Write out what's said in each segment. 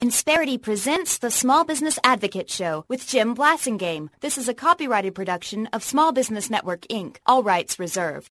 Insperity presents the Small Business Advocate Show with Jim Blasingame. This is a copyrighted production of Small Business Network, Inc., all rights reserved.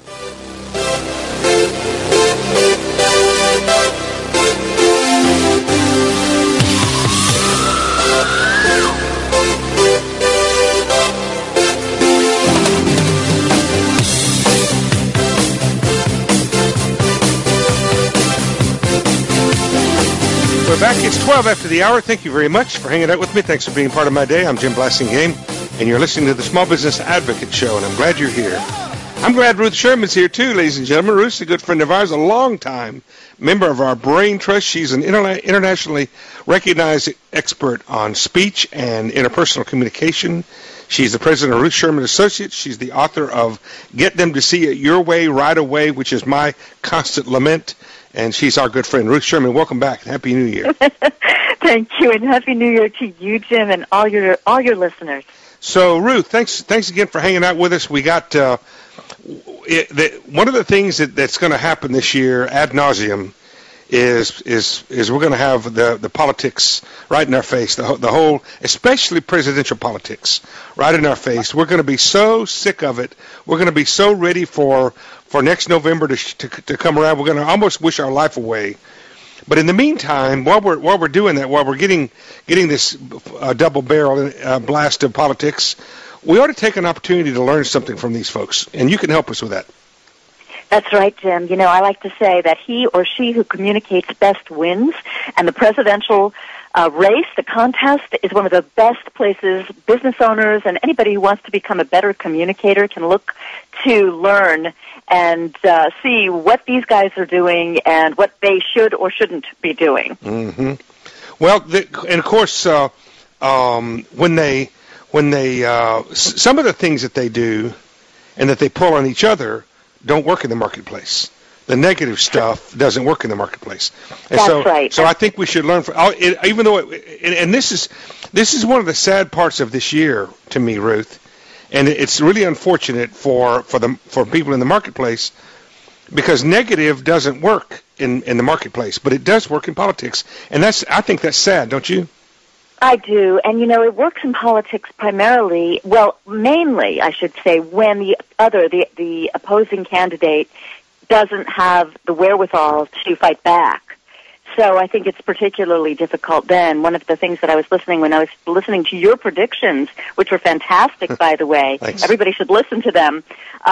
We're back. It's 12 after the hour. Thank you very much for hanging out with me. Thanks for being part of my day. I'm Jim Blasingame, and you're listening to the Small Business Advocate Show, and I'm glad you're here. I'm glad Ruth Sherman's here, too, ladies and gentlemen. Ruth's a good friend of ours, a long-time member of our Brain Trust. She's an internationally recognized expert on speech and interpersonal communication. She's the president of Ruth Sherman Associates. She's the author of Get Them to See It Your Way, Right Away, which is my constant lament. And she's our good friend. Ruth Sherman, welcome back. Happy New Year. Thank you, and Happy New Year to you, Jim, and all your listeners. So, Ruth, thanks again for hanging out with us. We got one of the things that's going to happen this year ad nauseum is we're going to have the politics right in our face, the whole, especially presidential politics, right in our face. We're going to be so sick of it. We're going to be so ready for next November to come around. We're going to almost wish our life away. But in the meantime, while we're doing that, while we're getting this double barrel blast of politics, we ought to take an opportunity to learn something from these folks, and you can help us with that. That's right, Jim. You know, I like to say that he or she who communicates best wins, and the presidential race, the contest, is one of the best places business owners and anybody who wants to become a better communicator can look to learn and see what these guys are doing and what they should or shouldn't be doing. Mm-hmm. Well, and of course, when they some of the things that they do and that they pull on each other don't work in the marketplace. The negative stuff doesn't work in the marketplace. And That's right. So I think we should learn from, even though, and this is one of the sad parts of this year to me, Ruth, and it's really unfortunate for people in the marketplace because negative doesn't work in the marketplace, but it does work in politics, and I think that's sad, don't you? I do, and you know, it works in politics primarily, well, mainly, I should say, when the opposing candidate doesn't have the wherewithal to fight back. So I think it's particularly difficult then. One of the things that I was when I was listening to your predictions, which were fantastic, by the way. Thanks. Everybody should listen to them.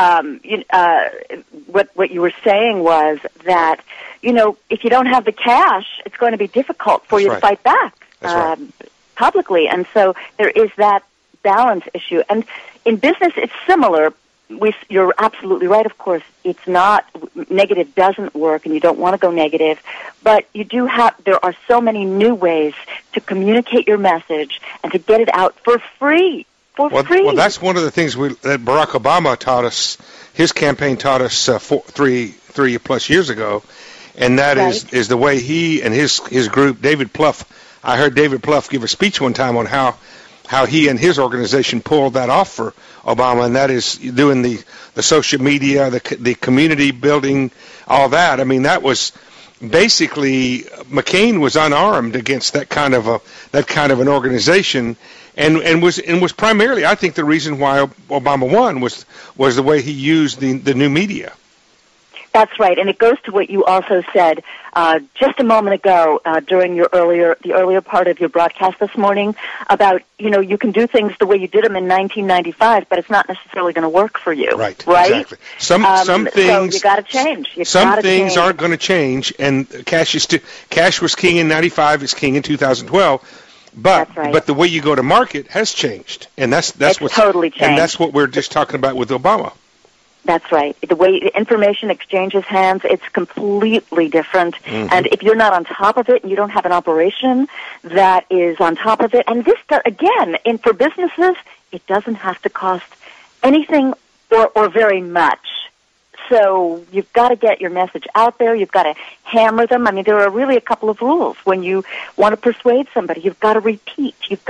What you were saying was that, you know, if you don't have the cash, it's going to be difficult for you to fight back. That's right. Publicly, and so there is that balance issue. And in business, it's similar. You're absolutely right, of course. It's not, negative doesn't work, and you don't want to go negative, but there are so many new ways to communicate your message and to get it out for free. Well, that's one of the things that Barack Obama taught us, his campaign taught us 3+ years ago, and that is the way he and his group, David Plouffe. I heard David Plouffe give a speech one time on how he and his organization pulled that off for Obama, and that is doing the social media, the community building, all that. I mean, that was basically McCain was unarmed against that kind of an organization, and was primarily, I think, the reason why Obama won was the way he used the new media. That's right, and it goes to what you also said just a moment ago during the earlier part of your broadcast this morning about, you know, you can do things the way you did them in 1995, but it's not necessarily going to work for you. Right? Exactly. Some things. So you got to change. Some things aren't going to change, and cash was king in 95. It's king in 2012. But the way you go to market has changed, and that's what's totally changed. And that's what we're just talking about with Obama. That's right. The way the information exchanges hands, it's completely different. Mm-hmm. And if you're not on top of it and you don't have an operation that is on top of it, and this, again, for businesses, it doesn't have to cost anything or very much. So you've got to get your message out there. You've got to hammer them. I mean, there are really a couple of rules. When you want to persuade somebody, you've got to repeat. You've got to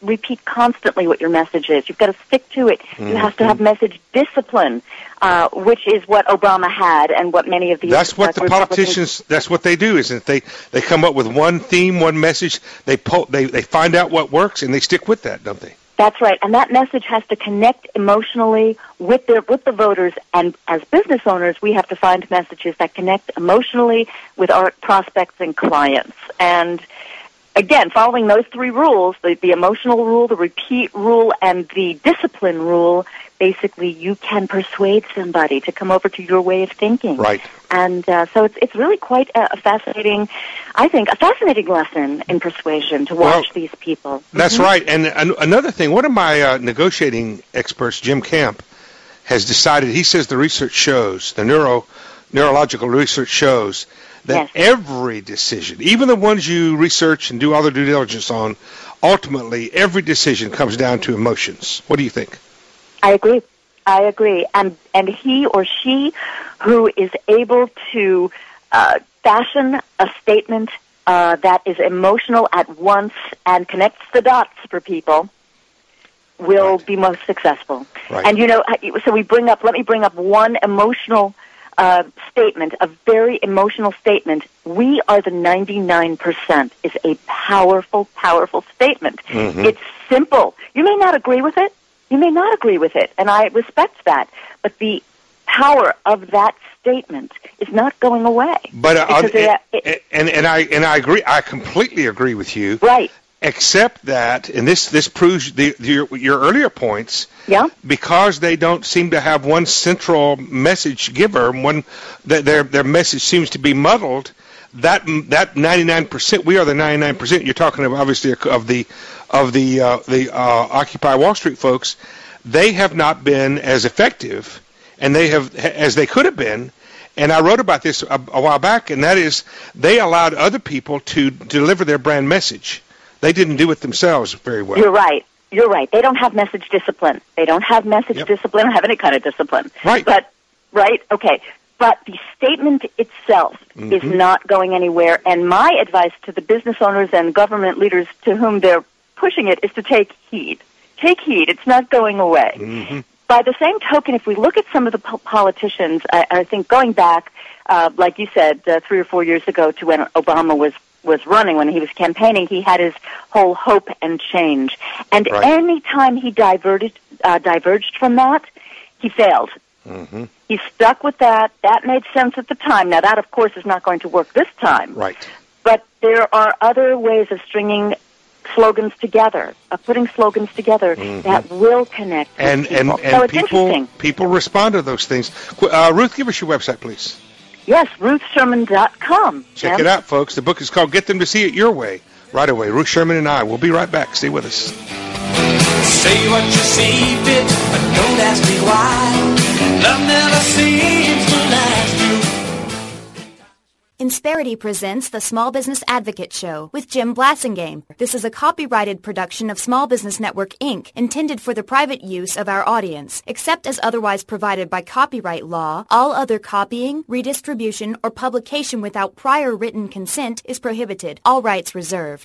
repeat constantly what your message is. You've got to stick to it. You have to have message discipline, which is what Obama had and what many of these That's what the politicians, that's what they do, isn't it? They come up with one theme, one message, they find out what works, and they stick with that, don't they? That's right, and that message has to connect emotionally with the voters. And as business owners, we have to find messages that connect emotionally with our prospects and clients. And again, following those three rules, the emotional rule, the repeat rule, and the discipline rule, basically you can persuade somebody to come over to your way of thinking. Right. And so it's really quite a fascinating, I think, a fascinating lesson in persuasion to watch these people. That's right. And another thing, one of my negotiating experts, Jim Camp, has decided, he says the research shows, the neurological research shows, that every decision, even the ones you research and do all the due diligence on, ultimately every decision comes down to emotions. What do you think? I agree. And he or she who is able to fashion a statement that is emotional at once and connects the dots for people will be most successful. Right. And so let me bring up one emotional statement, a very emotional statement. We are the 99% is a powerful, powerful statement. It's simple. You may not agree with it. And I respect that. But the power of that statement is not going away. But and I agree. I completely agree with you. Right. Except that, and this proves your earlier points. Yeah. Because they don't seem to have one central message giver, their message seems to be muddled. That 99%, we are the 99%. You're talking about, obviously, of the Occupy Wall Street folks. They have not been as effective, and as they could have been. And I wrote about this a while back, and that is they allowed other people to deliver their brand message. They didn't do it themselves very well. You're right. They don't have message discipline. They don't have discipline. Don't have any kind of discipline. Right. But the statement itself is not going anywhere. And my advice to the business owners and government leaders to whom they're pushing it is to take heed. Take heed. It's not going away. By the same token, if we look at some of the politicians, I think going back, like you said, 3 or 4 years ago to when Obama was running, when he was campaigning, he had his whole hope and change. And any time he diverged from that, he failed. He stuck with that. That made sense at the time. Now, that, of course, is not going to work this time. Right. But there are other ways of stringing slogans together, of putting slogans together that will connect with people. So it's interesting. People respond to those things. Ruth, give us your website, please. Yes, RuthSherman.com. Check it out, folks. The book is called Get Them to See It Your Way, Right Away. Ruth Sherman and I will be right back. Stay with us. Say what you see fit, but don't ask me why. Love never seems to last you. Insperity presents the Small Business Advocate Show with Jim Blasingame. This is a copyrighted production of Small Business Network, Inc., intended for the private use of our audience. Except as otherwise provided by copyright law, all other copying, redistribution, or publication without prior written consent is prohibited. All rights reserved.